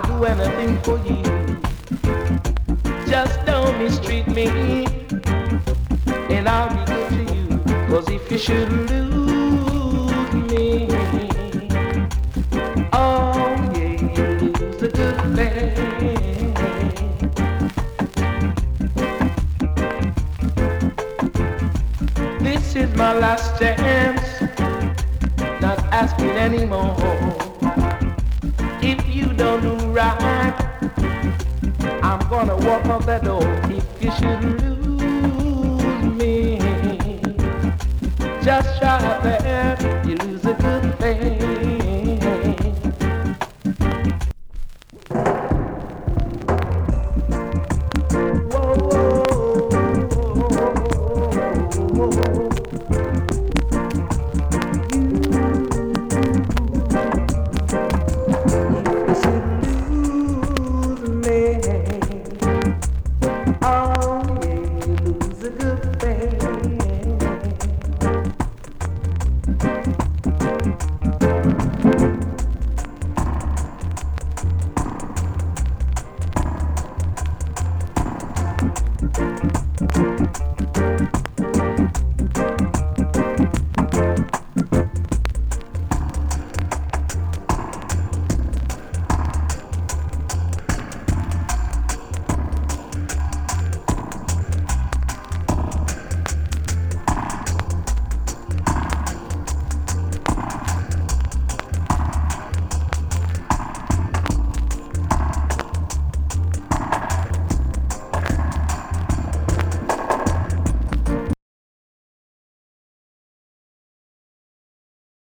do anything for you. Just don't mistreat me, and I'll be good to you. 'Cause if you should lose me, oh yeah, you lose a good thing. This is my last chance, not asking anymore. If you don't do right, I'm gonna walk out that door. If you should lose me, just try that, you lose a good thing. Whoa, whoa, whoa.